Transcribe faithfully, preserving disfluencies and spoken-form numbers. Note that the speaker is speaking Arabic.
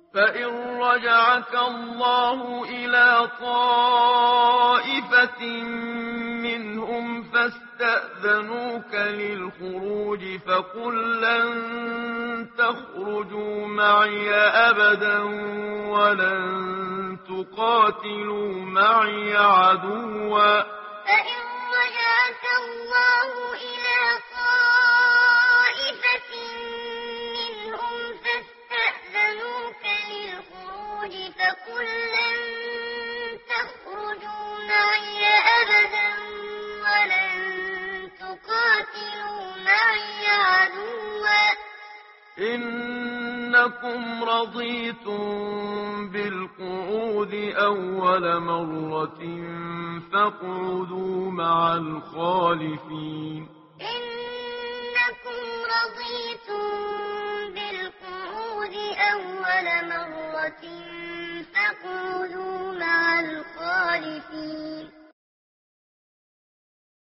فإن رجعك الله إلى طائفة منهم فاستأذنوك للخروج فقل لن تخرجوا معي أبدا ولن تقاتلوا معي عدوا فإن رجعك الله إلى طائفة منهم فاستأذنوك للخروج فقل لن تخرجوا معي أبدا ولن تقاتلوا معي عدوا إنكم رضيتم بالقعود أول مرة فاقعدوا مع الخالفين إنكم رضيتم بالقعود أول مرة فاقعدوا